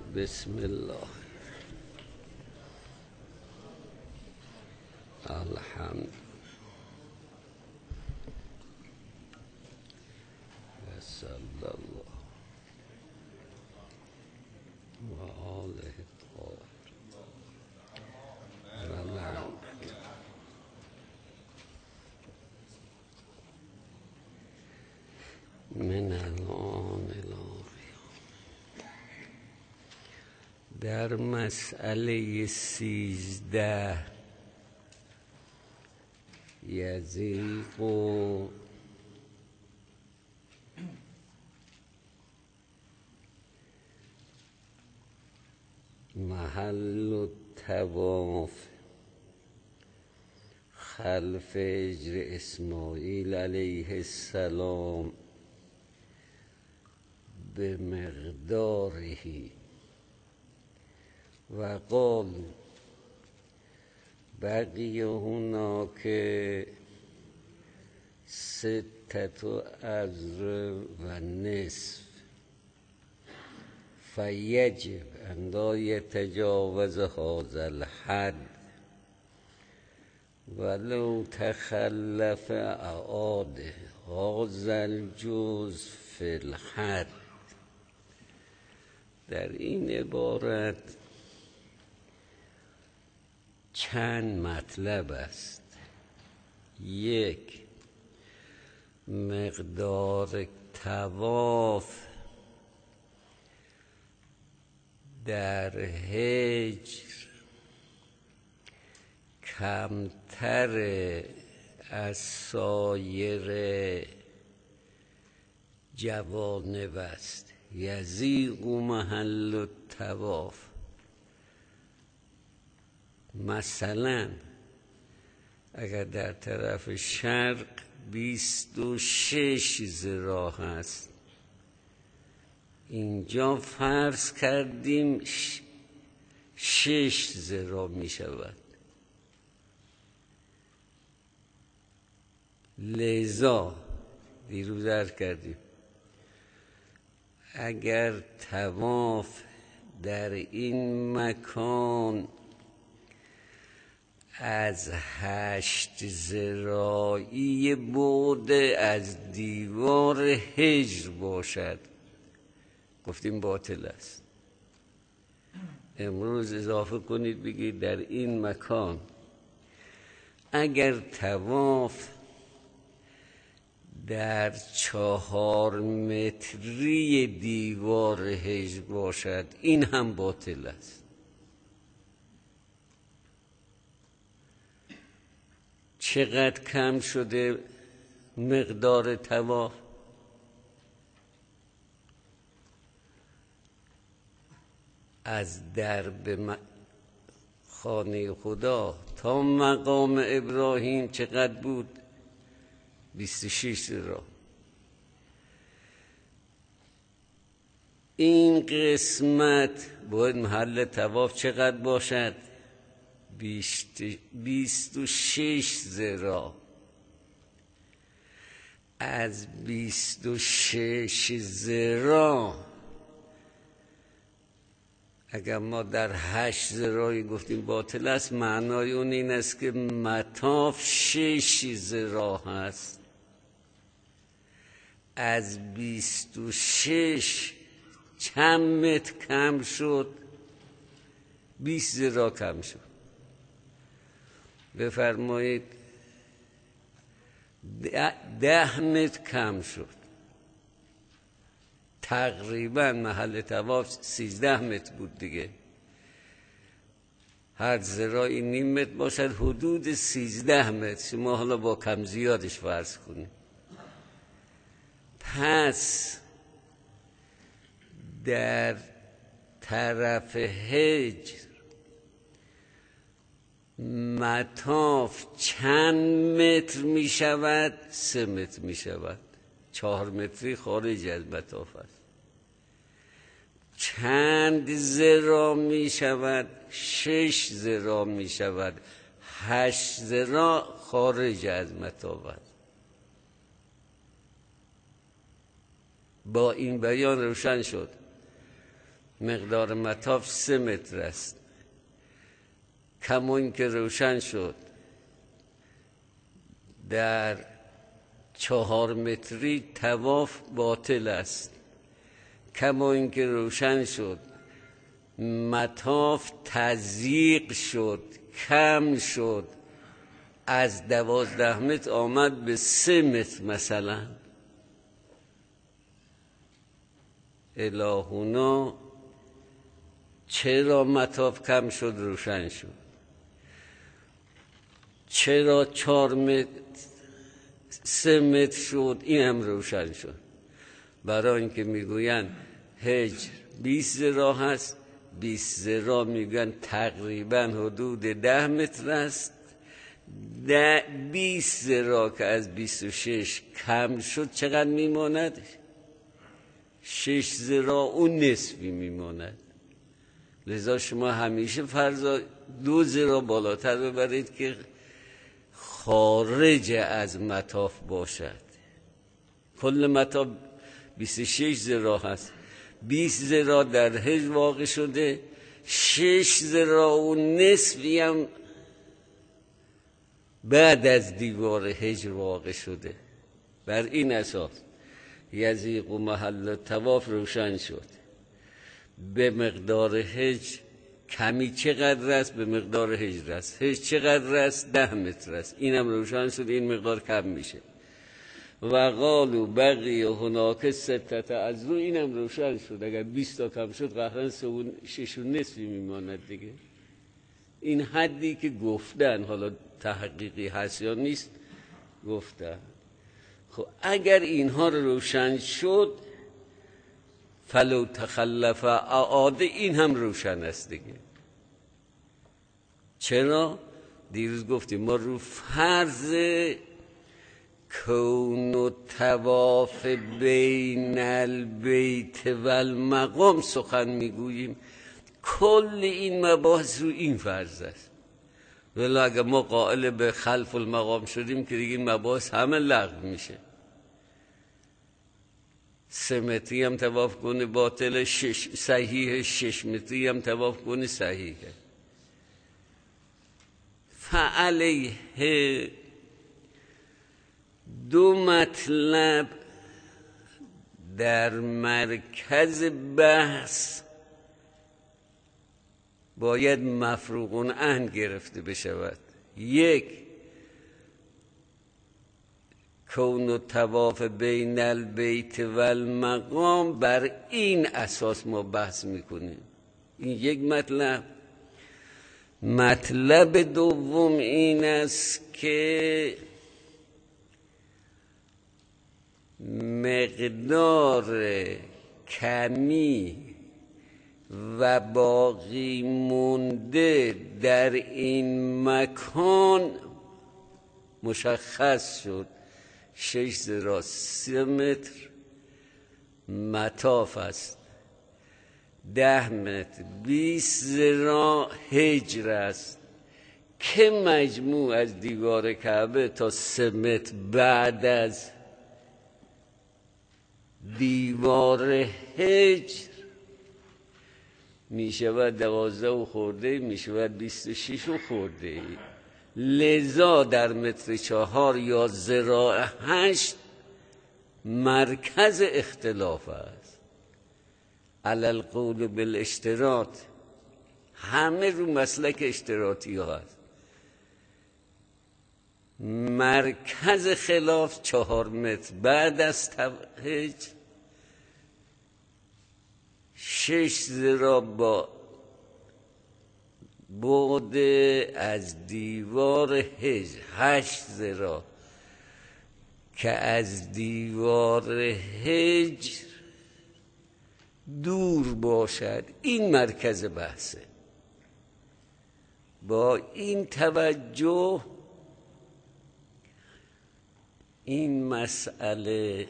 بسم الله الحمد صلی الله و آله من الان در مسئله 13 یزیغ و محل الطواف خلف حجر اسماعیل علیه السلام به مقداره و قال بقی هناک ستة أذرع و نصف فیجب ان لا یتجاوز هذا الحد ولو تخلف اعاده هذا الجزء فی الحد. در این عبارت چند مطلب است. یک، مقدار طواف در حجر کمتر از سایر جوانب است. یزیغ محل الطواف. مثلا اگر در طرف شرق 26 ذراع هست، اینجا فرض کردیم 6 ذراع می شود. لذا دیروز عرض کردیم اگر طواف در این مکان از 8 ذراعی بعد از دیوار حجر باشد، گفتیم باطل است. امروز اضافه کنید بگید در این مکان اگر طواف در 4 متری دیوار حجر باشد، این هم باطل است. چقدر کم شده مقدار طواف؟ از درب خانه خدا تا مقام ابراهیم چقدر بود؟ 26 ذراع. این قسمت باید محل طواف چقدر باشد؟ 26 ذراع. از 26 ذراع اگر ما در 8 ذراعی گفتیم باطل است، معنای اون این است که مطاف 6 ذراع هست. از 26 چند متر کم شد؟ 20 ذراع کم شد. بفرمایید 10 متر کم شد. تقریبا محل طواف 13 متر بود دیگه. هر ذراعی نیم متر باشد، حدود 13 متر. شما حالا با کم زیادش فرض کنید. پس در طرف حجر مطاف چند متر می شود؟ 3 متر می شود. 4 متری خارج از مطاف است. چند ذراع می شود؟ 6 ذراع می شود. 8 ذراع خارج از مطاف است. با این بیان روشن شد مقدار مطاف 3 متر است. کمون که روشن شد در 4 متری طواف باطل است. کمون که روشن شد مطاف تضییق شد، کم شد، از 12 متر آمد به 3 متر مثلا. الهونا چرا مطاف کم شد روشن شد؟ چرا 4 متر 3 متر شد؟ این هم روشن شد. برای اینکه میگوین هجر 20 ذراع هست، 20 ذراع میگن تقریبا حدود 10 متر است. 20 ذراع که از 26 کم شد چقدر میماند؟ 6 ذراع اون نصفی میماند. لذا شما همیشه فرضا 2 ذراع بالاتر ببرید که خارج از مطاف باشد. کل مطاف 26 ذراع هست، 20 ذراع در هجر واقع شده، 6 ذراع و نصفی هم بعد از دیوار هجر واقع شده. بر این اساس یضیق و محل طواف روشن شد. به مقدار هجر کمی چقدر است؟ به مقدار هجر است. هجر چقدر است؟ 10 متر است. اینم روشن شد، این مقدار کم میشه. و قالوا بقی هناک 6 از رو، اینم روشن شد. اگر 20 تا کم شد قهرن 6 و نصفی میماند دیگه. این حدی که گفتن، حالا تحقیقی هست یا نیست گفتن. خب اگر اینها روشن شد فلو تخلف اعاده، این هم روشن است دیگه. چرا؟ دیروز گفتیم ما رو فرض کون و طواف بین البیت و المقام سخن میگوییم. کل این مباحث رو این فرض است. ولی اگر ما قائل به خلف المقام شدیم که دیگه این مباحث همه لغو میشه. 3 متری هم طواف کنه باطل، صحیح 6 متری هم طواف کنه صحیحه. فعلیه 2 مطلب در مرکز بحث باید مفروغ عنه گرفته بشود. 1 کون و طواف بین البیت و المقام، بر این اساس ما بحث میکنیم. این 1 مطلب. مطلب دوم این است که مقدار کمی و باقی مونده در این مکان مشخص شد. 6 ذراع 3 متر مطاف است، 10 متر 20 ذراع هجر است که مجموع از دیوار کعبه تا 3 متر بعد از دیوار هجر می شود 12 و خورده، می شود 26 و خورده. لذا در متر 4 یا ذراع 8 مرکز اختلاف است. علی القول بالاشتراط، همه رو مسلک اشتراطی ها هست. مرکز خلاف 4 متر بعد از هجر، 6 ذراع با بعد از دیوار هجر، 8 ذراع که از دیوار هجر دور باشد. این مرکز بحثه. با این توجه این مسئله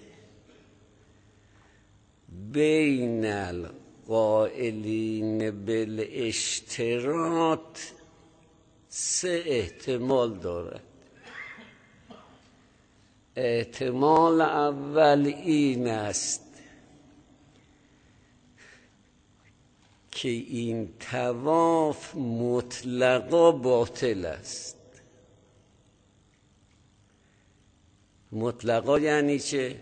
بین القائلین بالاشتراط 3 احتمال دارد. احتمال اول این است که این طواف مطلقا باطل است. مطلقا یعنی چه؟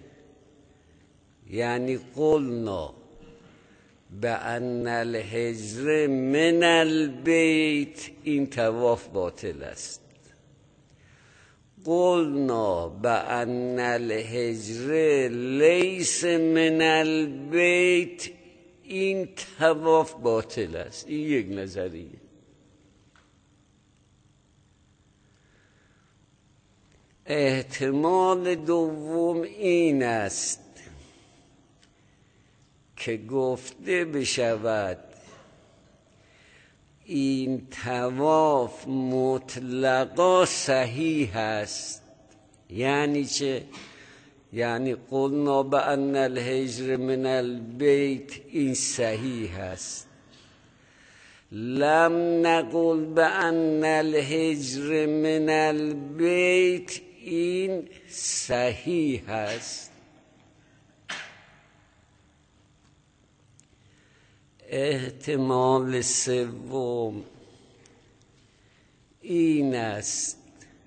یعنی قلنا بأن الحجر من البیت، این طواف باطل است. قلنا بأن الحجر لیس من البیت، این طواف باطل است. این یک نظریه. احتمال دوم این است که گفته بشود این طواف مطلقا صحیح است. یعنی چه؟ یعنی قلنا بأن الحجر من البیت، این صحیح است. لم نقل بأن الحجر من البیت، این صحیح است. احتمال سوم این است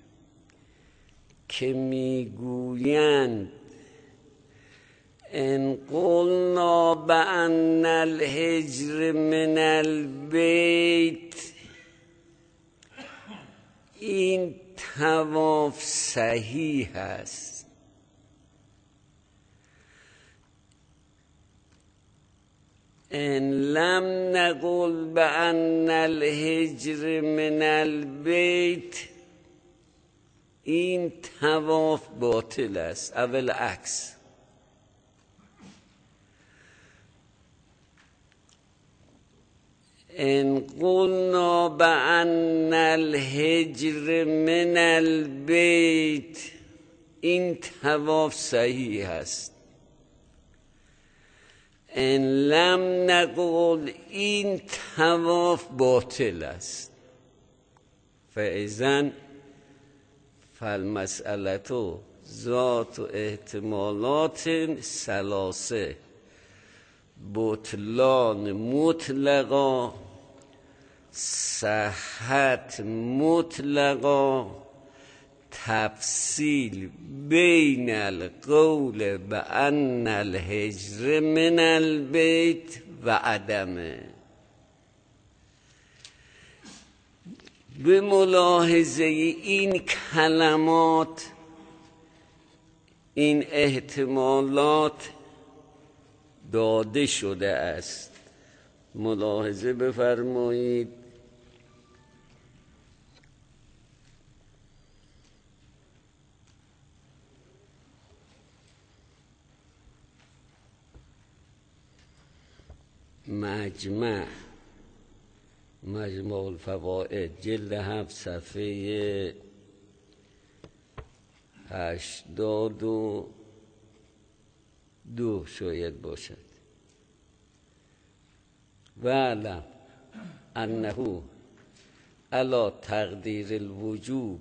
که میگویند ان قلنا بأن الحجر من البیت، این طواف صحیح است. ان لم نقل بأن الحجر من البیت، این طواف باطل است. اول عکس. ان قلنا بأن الحجر من البیت، این طواف صحیح است. ان لم نقل، این طواف باطل است. فاذن فالمسألة ذات احتمالات ثلاثه: بطلان مطلقا، صحت مطلقا، تفصیل بین القول بأن الحجر من البیت و عدمه. به ملاحظه این کلمات، این احتمالات داده شده است. ملاحظه بفرمایید. مجمع الفوائد جلد 7 صفحه 82 شاید باشد. وعلم انه علی تقدیر الوجوب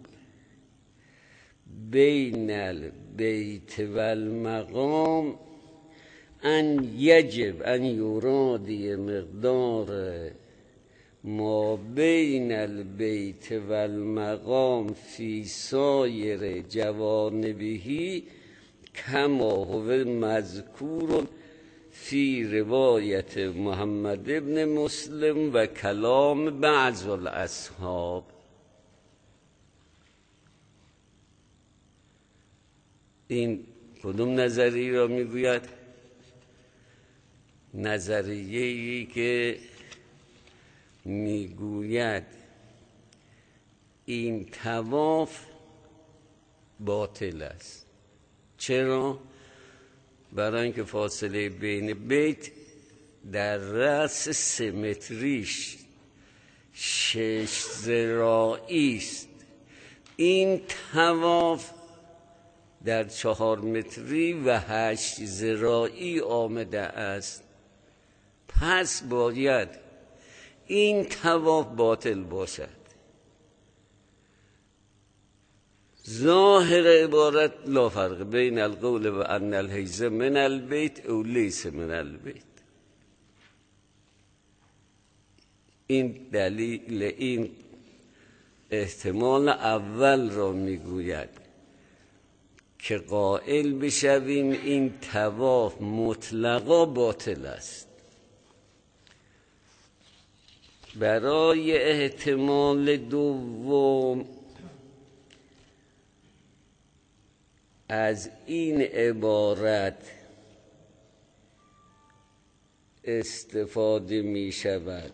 بین البیت و المقام ان یجب ان یرادی مقدار ما بین البیت و المقام فی سایر جوانبه کما هو مذکور فی روایت محمد ابن مسلم و کلام بعض الاصحاب. این کدوم نظریه را میگوید؟ نظریه‌ای که میگوید این طواف باطل است. چرا؟ برای اینکه فاصله بین بیت در رأس 3 متریش 6 ذراعی است. این طواف در 4 متری و 8 ذراعی آمده است. پس باید این طواف باطل باشد. ظاهر عبارت لا فرق بین القول و ان الحجر من البیت او لیس من البیت. این دلیل این احتمال اول را میگوید که قائل بشویم این طواف مطلقا باطل است. برای احتمال دوم از این عبارت استفاده می شود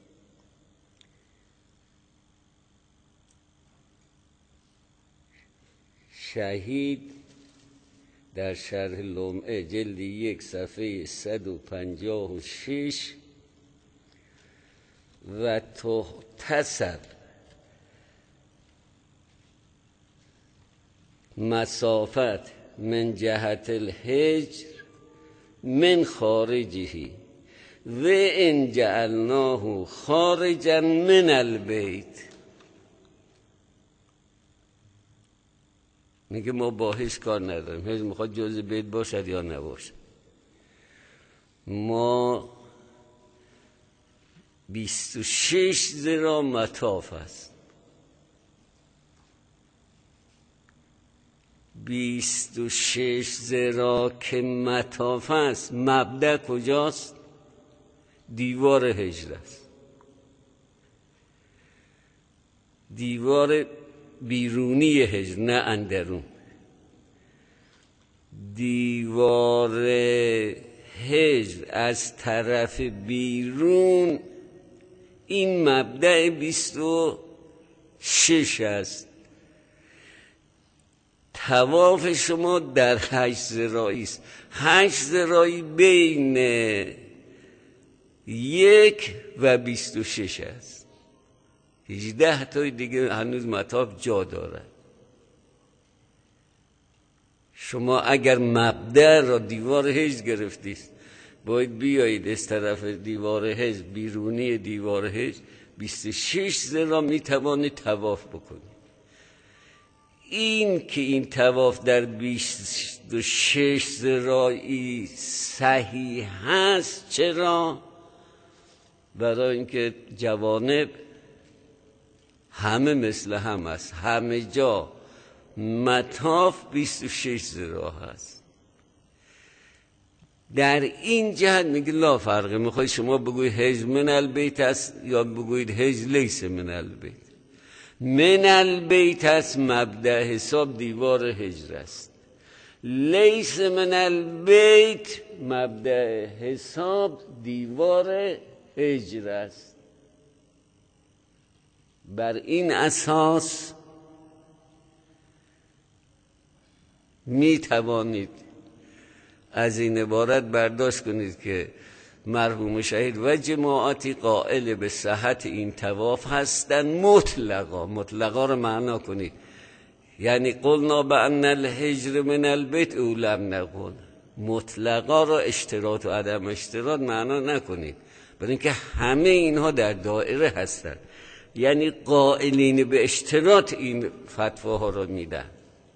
شهید در شرح لمعه جلد 1 صفحه 156 و تحتسب مسافت من جهت الحجر من خارجه و ان جعلناه خارجا من البیت. میگه ما با حج کار نداریم، حج میخواد جزء بیت باشد یا نباشد. ما 26 ذراع مطاف است. 26 ذراع که مطاف است، مبدأ کجاست؟ دیوار حجر است. دیوار بیرونی حجر، نه اندرون. دیوار حجر از طرف بیرون این مبدأ 26 است. طواف شما در 8 ذراعی است. 8 ذراعی بین 1 و 26 است. 18 تا دیگه هنوز مطاف جا دارد. شما اگر مبدأ را دیوار حجر گرفتید، باید بیایید از طرف دیوار حجر، بیرونی دیوار حجر 26 ذراع میتوانید طواف بکنید. این که این طواف در 26 ذراعی صحیح هست، چرا؟ برای اینکه جوانب همه مثل هم است، همه جا مطاف 26 ذراع هست. در این جهت میگه لا فرقه. میخواید شما بگوید حج من البیت است یا بگوید حج لیس من البیت. من البیت است، مبدأ حساب دیوار حجر است. لیس من البیت، مبدأ حساب دیوار حجر است. بر این اساس می توانید از این عبارت برداشت کنید که مرحوم شهید و جماعتی قائل به صحت این طواف هستند مطلقا. مطلقا رو معنا کنید، یعنی قلنا بأن الحجر من البیت او لم نقل. مطلقا را اشتراط و عدم اشتراط معنا نکنید، برای اینکه همه اینها در دایره هستند. یعنی قائلین به اشتراط این فتواها را میدن.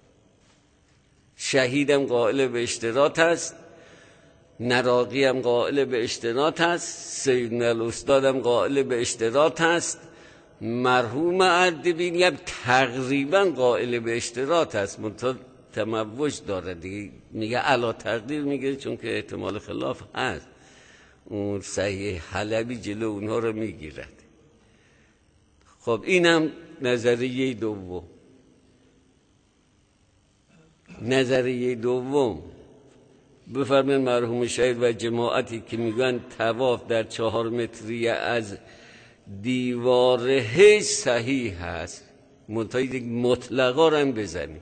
شهیدم قائل به اشتراط است، نراقی هم قائل به اشتراط است، سیدنا الاستادم قائل به اشتراط است، مرحوم اردبیلی هم تقریبا قائل به اشتراط است، منتها تموج داره دیگه، میگه علا تقدیر میگه چون که احتمال خلاف هست. اون صحیح حلبی جلو اونها رو میگیرد. خب اینم نظریه دوم. نظریه دوم بفرمایید مرحوم شهید و جماعتی که میگن طواف در 4 متری از دیوار حج صحیح هست، مطلقا رو هم بزنید،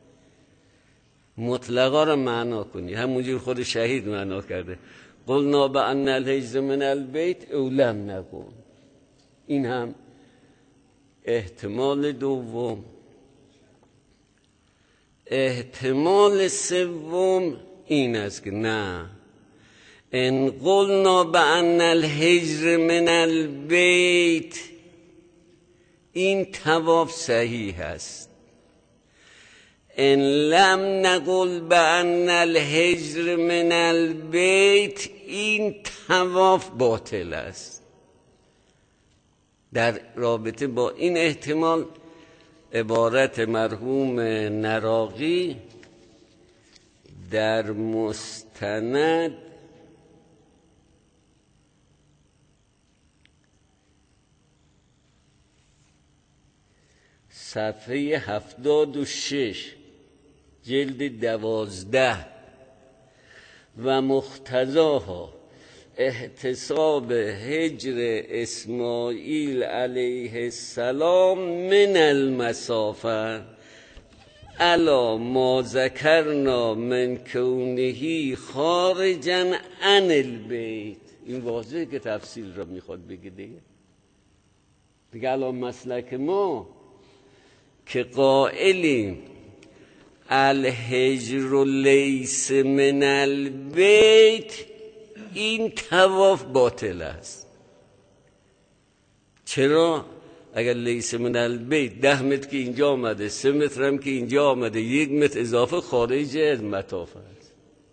مطلقا رو معنا کنید، همونجور خود شهید معنا کرده قلنا بأن الحجر من البیت او لم نقل. این هم احتمال دوم. احتمال سوم این است که نه، ان قلنا بأن الحجر من البیت، این طواف صحیح است. ان لم نقل بأن الحجر من البیت، این طواف باطل است. در رابطه با این احتمال عبارت مرحوم نراقی در مستند صفحه 76 جلد 12 و مقتضاها احتساب هجر اسماعیل علیه السلام من المسافه الا ما ذکرنا من کونه خارجا عن البیت. این واضحه که تفصیل را میخواد بگه دیگه الان مسلک ما که قائلیم الهجر لیس من البیت، این طواف باطل است. چرا؟ اگر لیس من البیت 10 متر که اینجا آمده، 3 متر هم که اینجا آمده، 1 متر اضافه خارج از مطاف است.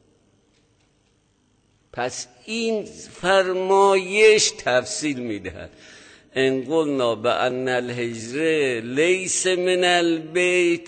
پس این فرمایش تفصیل میدهد ان قلنا بان الهجر لیس من البیت،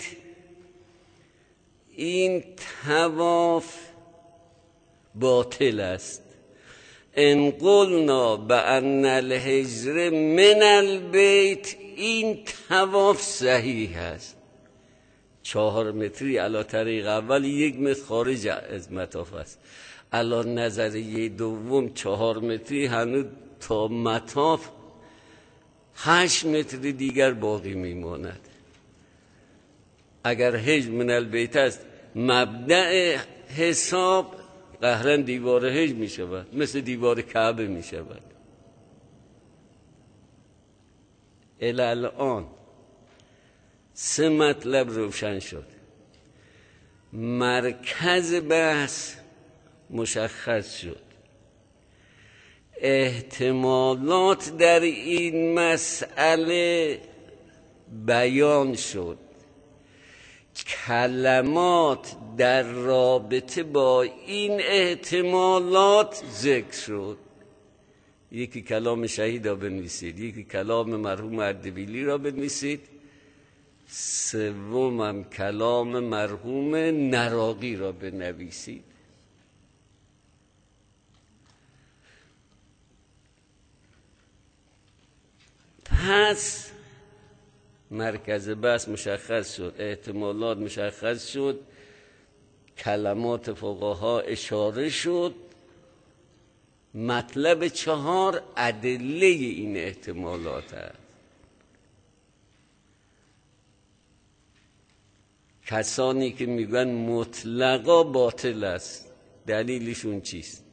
این طواف باطل است. ان قلنا بان الهجر من البیت، این طواف صحیح است. 4 متری علی طریق اول، 1 متر خارج از مطاف است. علی نظریه دوم 4 متری هنوز تا مطاف 8 متر دیگر باقی میماند. اگر هجر من البیت است مبدأ حساب، قهرن دیوار هجر می شود، مثل دیوار کعبه می شود. الان 3 مطلب روشن شد. مرکز بحث مشخص شد. احتمالات در این مسئله بیان شد. کلمات در رابطه با این احتمالات ذکر شد. یکی کلام شهید را بنویسید، یکی کلام مرحوم اردبیلی را بنویسید، سومم کلام مرحوم نراقی را بنویسید. پس مرکز بحث مشخص شد، احتمالات مشخص شد، کلمات فقها اشاره شد. مطلب 4 ادله این احتمالات است. کسانی که میگن مطلقا باطل است، دلیلشون چیست؟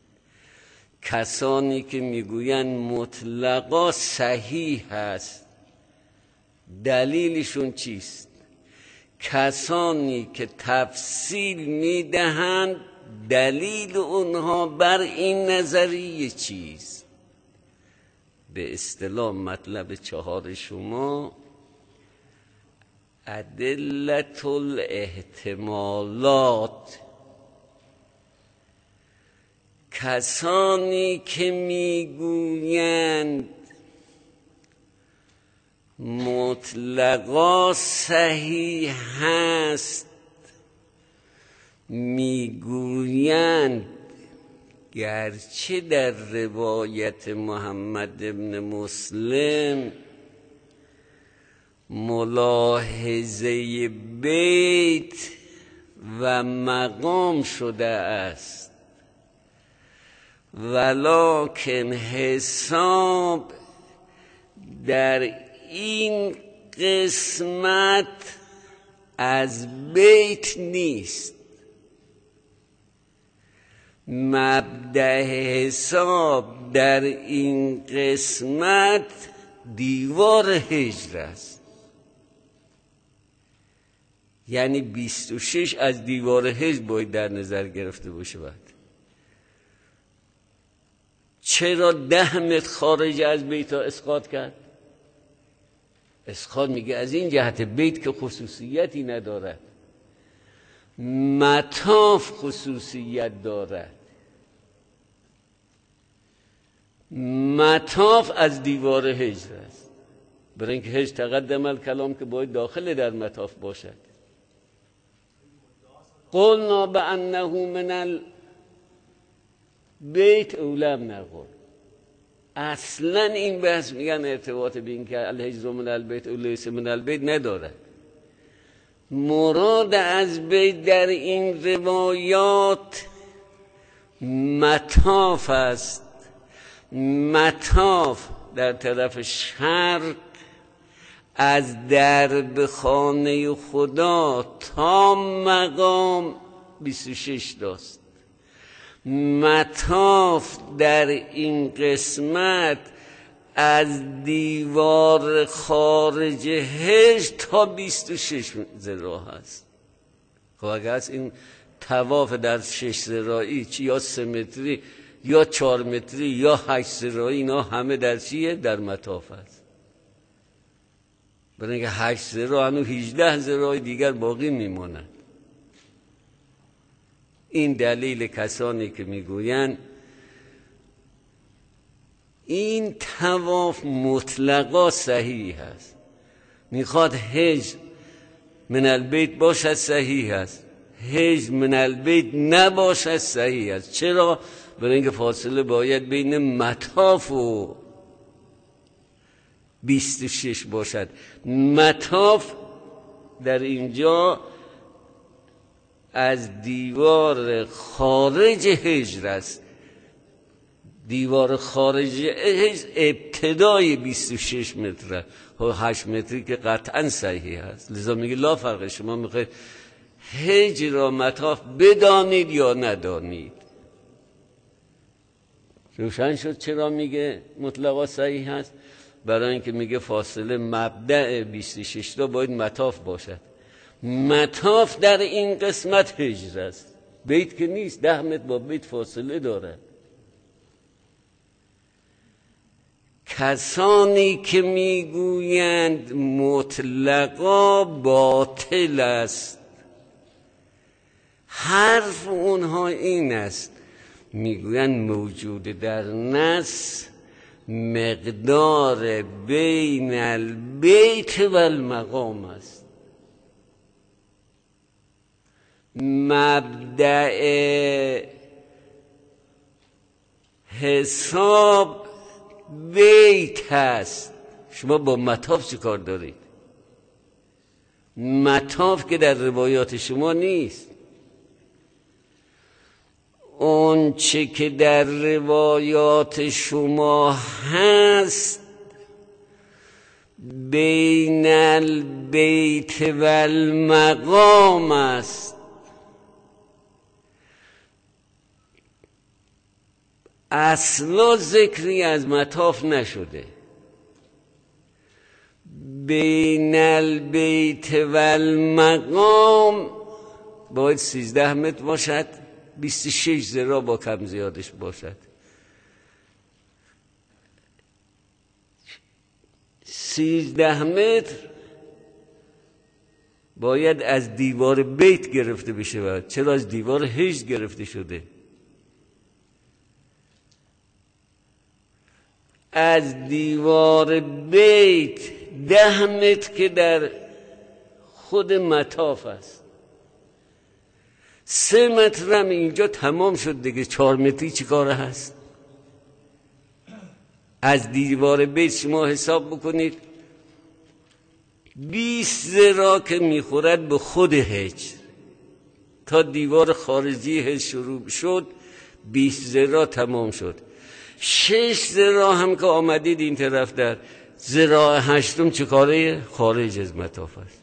کسانی که میگوین مطلقا صحیح است، دلیلشون چیست؟ کسانی که تفصیل میدهند، دلیل اونها بر این نظریه چیست؟ به اصطلاح مطلب 4 شما ادلة الاحتمالات. کسانی که میگویند مطلقا صحیح هست، میگویند گرچه در روایت محمد ابن مسلم ملاحظه بیت و مقام شده است، ولکن حساب در این قسمت از بیت نیست. مبدأ حساب در این قسمت دیوار هجر است. یعنی 26 از دیوار هجر باید در نظر گرفته باشه. چرا 10 متر خارج از بیت ها اسقاط کرد؟ اسقاط میگه از این جهت بیت که خصوصیتی ندارد، مطاف خصوصیت دارد. مطاف از دیوار هجر است، برای اینکه هجر تقدم الکلام که باید داخل در مطاف باشد. قلنا بانه من البیت او لم نقل. اصلا این بحث میگن ارتباط به این که الهجر من البیت او لیس من البیت ندارد. مراد از بیت در این روایات مطاف است. مطاف در طرف شرق از درب خانه خدا تا مقام 26 داست. مطاف در این قسمت از دیوار خارج هجر تا 26 ذراع هست. خب اگر از این طواف در 6 ذراعی چی، یا 3 متری یا 4 متری یا 8 ذراعی، اینا همه در چیه؟ در مطاف هست. برای اینکه 8 ذراع هنو 18 ذراع دیگر باقی میماند. این دلیل کسانی که میگویند این طواف مطلقا صحیح است، میخواد هجر من البیت باشد صحیح است، هجر من البیت نباشد صحیح است. چرا؟ برای اینکه فاصله باید بین مطاف و 26 باشد. مطاف در اینجا از دیوار خارج هجر است. دیوار خارج هجر ابتدای 26 متر و 8 متری که قطعا صحیح است. لذا میگه لا فرق، شما میخواید هجر را مطاف بدانید یا ندانید. روشن شد چرا میگه مطلقا صحیح است؟ برای اینکه میگه فاصله مبدأ 26 تا باید مطاف باشد. مطاف در این قسمت هجر است، بیت که نیست. 10 متر با بیت فاصله دارد. کسانی که میگویند مطلقا باطل است، حرف اونها این است، میگویند موجود در نص مقدار بین البیت و المقام است. مبدأ حساب بیت هست. شما با مطاف چه کار دارید؟ مطاف که در روایات شما نیست. اون چه که در روایات شما هست بین البیت و المقام است. اصلا ذکری از مطاف نشده. بین البیت و المقام باید 13 متر باشد، 26 ذراع با کم زیادش باشد. 13 متر باید از دیوار بیت گرفته بشه. چرا از دیوار هجر گرفته شده؟ از دیوار بیت 10 متر که در خود مطاف است. 3 متر هم اینجا تمام شد دیگه. 4 متری چی کاره هست؟ از دیوار بیت شما حساب بکنید 20 ذراع که میخورد به خود هجر تا دیوار خارجی هجر شروع شد، 20 ذراع تمام شد. 6 ذراع هم که آمدید این طرف در ذراع هشتم چه کاره؟ خارج از مطاف است.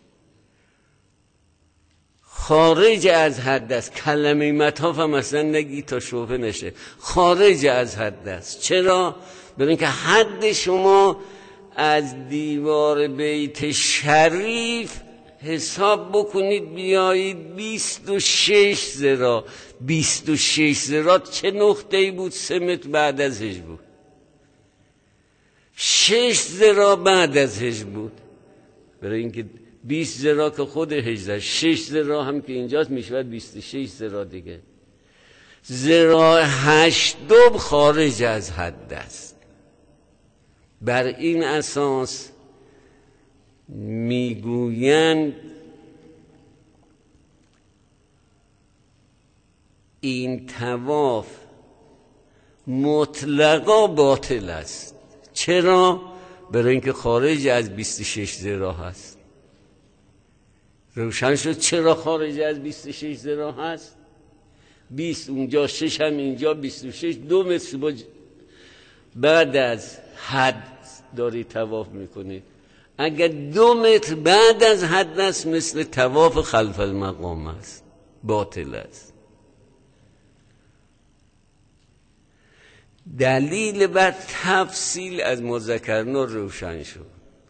خارج از حد است. کلمه مطاف هم اصلا نگی تا شبهه نشه. خارج از حد است. چرا؟ برای اینکه حد شما از دیوار بیت شریف حساب بکنید بیایید 26 ذراع. 26 ذراع چه نقطه‌ای بود؟ 3 متر بعد از هجر بود. 6 ذراع بعد از هجر بود. برای اینکه 20 ذراع که خود هجر، 6 ذراع هم که اینجاست میشود 26 ذراع دیگه. ذراع هشتم خارج از حد است. بر این اساس میگویند این طواف مطلقا باطل است. چرا؟ برای اینکه خارج از 26 ذراع هست. روشن شد چرا خارج از 26 ذراع هست؟ 20 اونجا، 6 هم اینجا، 26، 2 متر بعد از حد داری طواف میکنید. اگر 2 متر بعد از حد است مثل طواف خلف المقام است، باطل است. دلیل بر تفصیل از ما ذکرنا روشن شد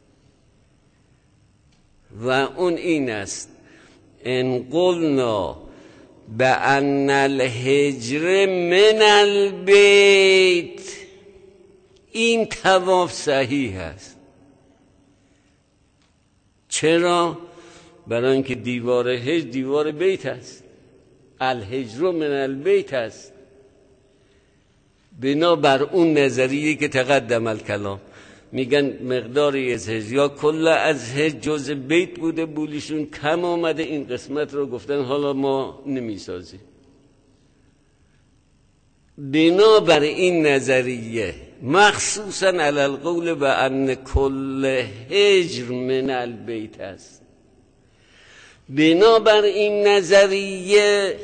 و اون این است: ان قلنا بأن الحجر من البیت، این طواف صحیح است. چرا؟ برای اینکه دیوار حجر دیوار بیت است، الحجر من البیت است. بنا بر اون نظریه که تقدم الکلام، میگن مقداری از حج یا کل از حج جز بیت بوده، بولیشون کم آمده، این قسمت رو گفتن حالا ما نمیسازیم. بنا بر این نظریه مخصوصا علی القول بأن کل حجر من البیت است، بنا بر این نظریه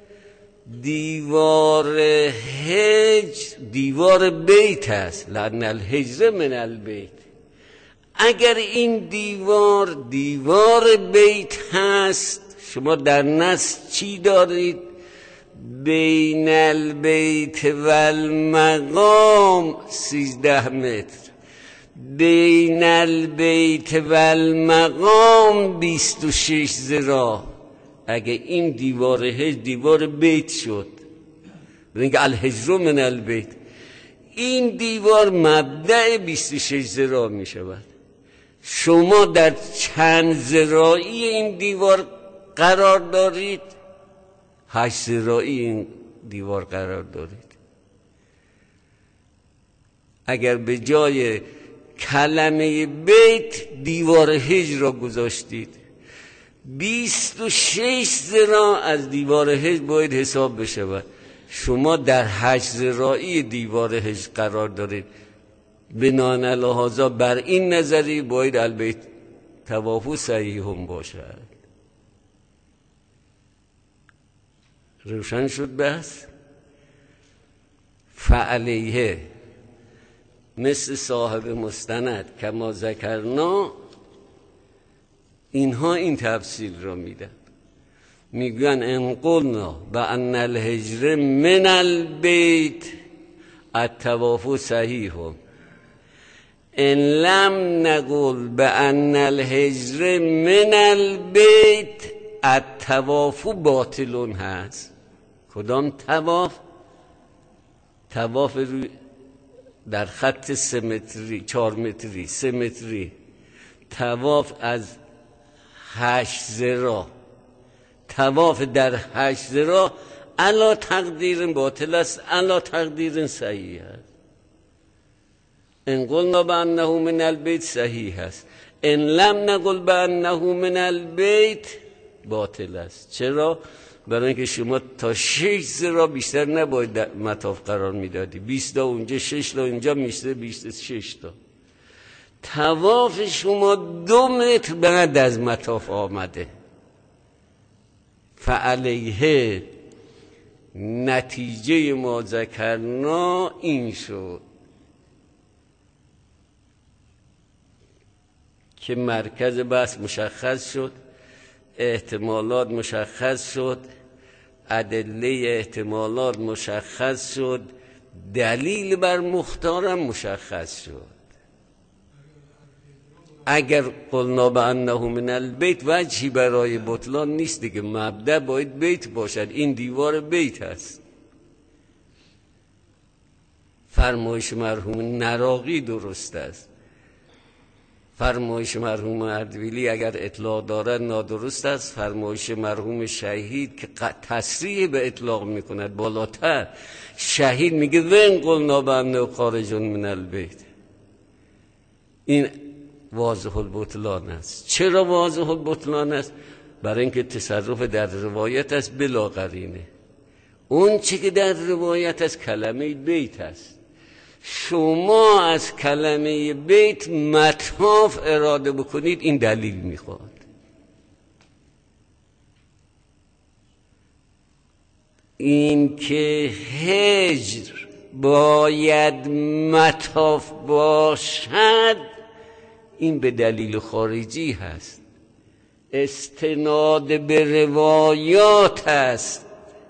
دیوار حجر دیوار بیت است، لأن الحجر من البیت. اگر این دیوار بیت هست، شما در نص چی دارید؟ بین البیت و المقام 13 متر، بین البیت و المقام 26 ذراع. اگه این دیوار حجر دیوار بیت شد، ببینید الحجر من البیت، این دیوار مبدأ 26 ذراع می شود. شما در چند ذراعی این دیوار قرار دارید؟ 8 ذراعی این دیوار قرار دارید. اگر به جای کلمه بیت دیوار حجر را گذاشتید، 26 ذراع از دیوار حجر باید حساب بشه. شما در 8 ذراعی دیوار حجر قرار دارید. بناء علی هذا بر این نظری باید البیت طواف صحیح هم باشد. روشن شد بس؟ فعلیه مثل صاحب مستند کما ذکرنا، اینها این تفصیل را میدن. میگن ان قلنا بأن الحجر من البیت الطواف صحیح، ان لم نقل بأن الحجر من البیت الطواف باطل هست. کدام طواف؟ طواف در خط 3 متری، 4 متری، 3 متری، طواف از 8 ذراع، طواف در 8 ذراع علا تقدیر باطل است، علا تقدیر صحیح است. ان قلنا بأنه من البیت صحیح است، ان لم نقل بأنه من البیت باطل است. چرا؟ برای اینکه شما تا 6 ذراع بیشتر نباید مطاف قرار میدادی. 20 تا اونجا، 6 تا اونجا، میشه 26 تا. طواف شما 2 متر بعد از مطاف آمده. فعلیه نتیجه ما ذکرنا این شد که مرکز بحث مشخص شد، احتمالات مشخص شد، ادله احتمالات مشخص شد، دلیل بر مختارم مشخص شد. اگر قلنا بأنه من البیت وجهی برای بطلان نیست دیگه، مبدأ باید بیت باشد. این دیوار بیت هست. فرمایش مرحوم نراقی درست است. فرمایش مرحوم اردبیلی اگر اطلاق دارد نادرست است. فرمایش مرحوم شهید که تصریح به اطلاق میکند بالاتر، شهید میگه وین قلنا بانه خارج من البیت. این واضح البطلان است. چرا واضح البطلان است؟ برای اینکه تصرف در روایت است بلا قرینه. اون چی که در روایت است کلمه بیت است. شما از کلمه بیت مطاف اراده بکنید، این دلیل میخواد. این که هجر باید مطاف باشد، این به دلیل خارجی هست، استناد به روایات است.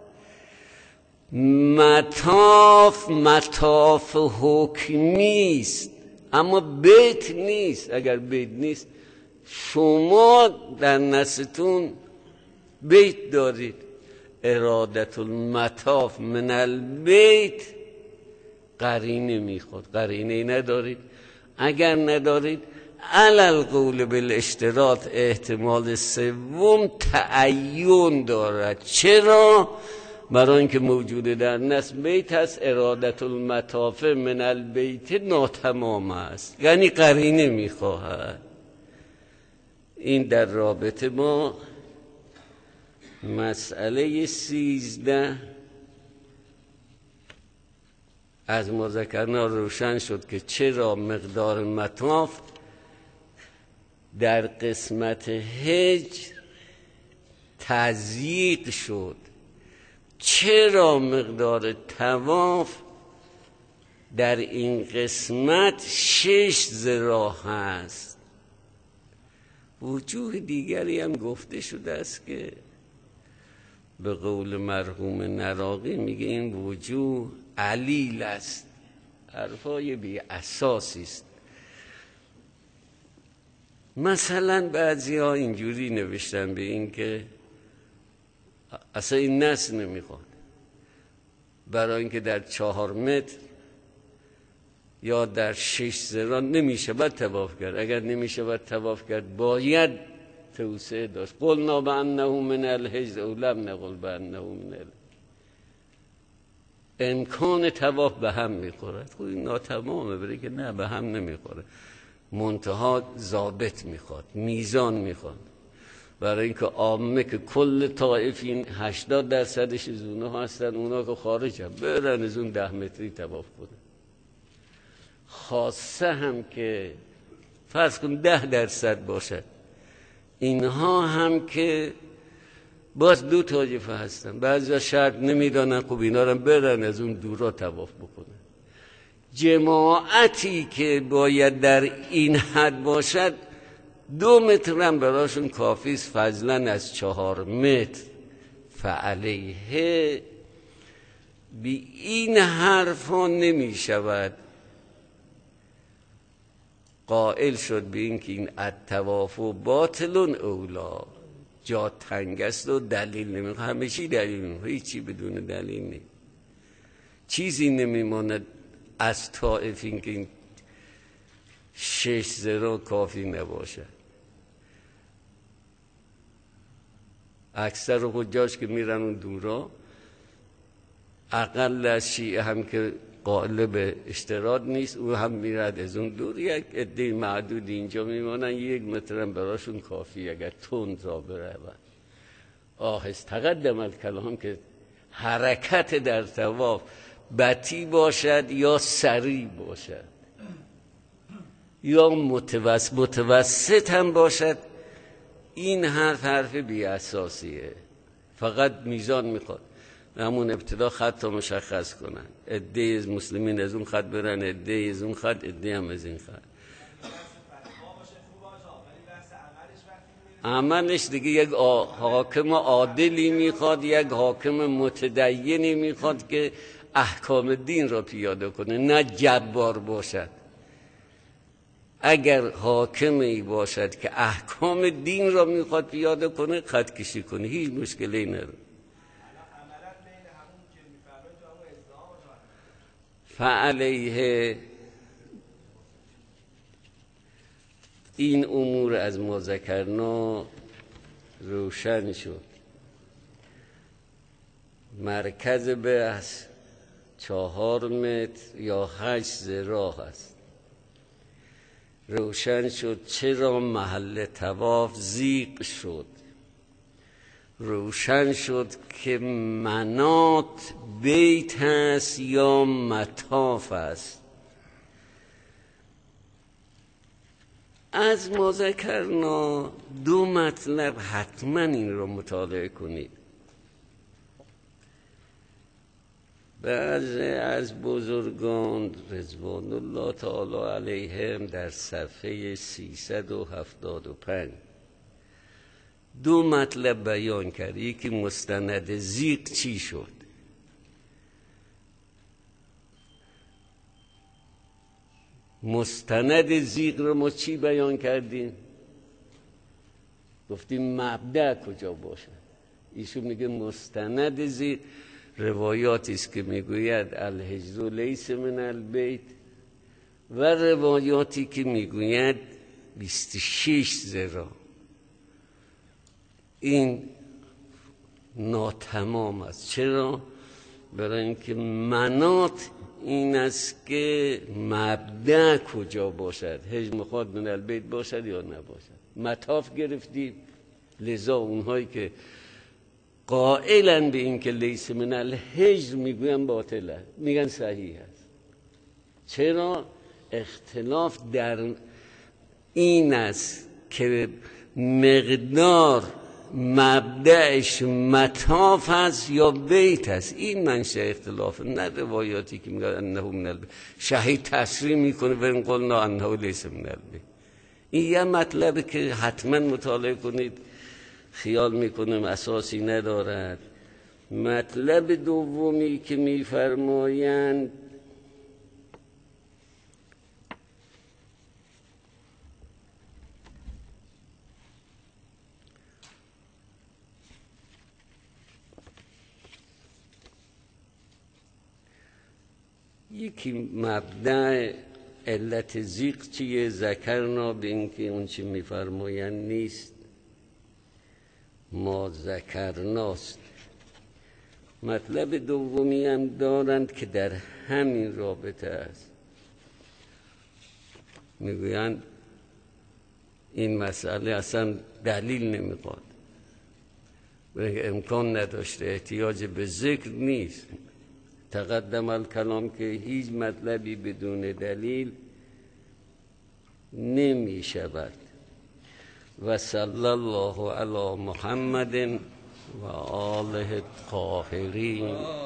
مطاف حکمی است، اما بیت نیست. اگر بیت نیست، شما در نصتون بیت دارید، ارادت المطاف من البیت، قرینه میخواد. قرینه ندارید. اگر ندارید، علل قول بالاشتراط احتمال سوم تعین دارد. چرا؟ برای اینکه موجود در نص بیت هست، ارادت المطاف من البیت ناتمام است، یعنی قرینه میخواهد. این در رابطه با مسئله 13 از مذکرنا روشن شد که چرا مقدار مطاف در قسمت هجر تضییق شد. چرا مقدار طواف در این قسمت 6 ذراع هست؟ وجوه دیگری هم گفته شده است که به قول مرحوم نراقی میگه این وجوه علیل است، حرفای بی اساسی است. مثلا بعضی ها اینجوری نوشتن به این که اصلا این نص نمیخواد، برای اینکه در 4 متر یا در 6 ذراع نمیشه باید طواف کرد. اگر نمیشه باید طواف کرد، باید توسعه داشت. قلنا بانه من الحجر او لم نقل بانه من الحجر. امکان طواف به هم میخورد. خب این ناتمامه، برای که نه به هم نمیخوره. منتها ضابط میخواد، میزان میخواد. برای اینکه عامه که کل طائفین 80% از اونها هستن، اونها که خارج هم برن از اون 10 متری طواف کنه. خاصه هم که فرض کن 10% باشد، اینها هم که باز 2 طایفه هستن. بعضی شرط نمیدانن، خب اینا رو برن از اون دورا طواف بکنن. جماعتی که باید در این حد باشد 2 متر هم براشون کافی است، فضلا از 4 متر. فعلیه بی این حرفا نمی شود قائل شد به این که این الطواف باطل اولا، جا تنگ است و دلیل نمیخواد. همه چی دلیل نمیخواد، هیچی بدون دلیل نیست. چیزی نمیماند از طائف این که این 6 ذراع کافی نباشد. اکثر حجاج که میرن اون دورا، اقل از شیعه هم که قائل به اشتراط نیست، او هم میرد از اون دور. یک عده معدود اینجا میمانن، 1 متر هم براشون کافی اگر تند را برود. آهست تقدم الکلام که حرکت در طواف بطی باشد یا سریع باشد یا متوسط هم باشد، این حرف بی اساسیه. فقط میزان میخواد. همون ابتدا خط رو مشخص کنن، عده از مسلمین از اون خط برن، عده از اون خط، عده هم از این خط. عملش دیگه یک حاکم عادلی میخواد، یک حاکم متدینی میخواد که احکام دین را پیاده کنه، نه جبار باشد. اگر حاکمی باشد که احکام دین را میخواد پیاده کنه، خط کشی کنه، هیچ مشکلی نداره. فعلیه این امور از ما ذکرنا روشن شد. مرکز بحث 4 متر یا 8 ذراع است. روشن شد چرا محل طواف ضیق شد. روشن شد که مناط بیت است یا مطاف است. از ما ذکرنا 2 مطلب حتما این رو مطالعه کنید. بعضی از بزرگان رضوان الله تعالی علیهم در صفحه 375 2 مطلب بیان کرد. یکی مستند ضیق چی شد. مستند ضیق رو ما چی بیان کردیم؟ گفتیم مبدأ کجا باشه. ایشون میگه مستند ضیق روایاتی است که میگوید الحجر لیس من البیت و روایاتی که میگوید 26 ذراع. این ناتمام است. چرا؟ برای اینکه مناط این است که مبدأ کجا باشد. حجر مخاط من البیت باشد یا نباشد. مطاف گرفتیم. لذا اونهایی که قائلن به این که لیس من الحجر میگوین باطله، میگن صحیح است. چرا؟ اختلاف در این است که مقدار مبدأش مطاف است یا بیت است. این منشأ اختلاف، نه روایاتی که میگن انه من البیت. شهید تصریح میکنه و این قلنا انه لیس من البیت. این یه مطلبه که حتما مطالعه کنید. خیال میکنم اساسی ندارد. مطلب دومی که میفرمایند یکی مبدأ علت ضیق چیه؟ ذکرنا به اینکه اون چی میفرمایند نیست، ما ذکرناست. مطلب دومی هم دارند که در همین رابطه است. میگویند این مسئله اصلا دلیل نمیخواد، امکان نداشته، احتیاج به ذکر نیست. تقدم الکلام که هیچ مطلبی بدون دلیل نمی شود. و صلی الله علی محمد و آله الطاهرین.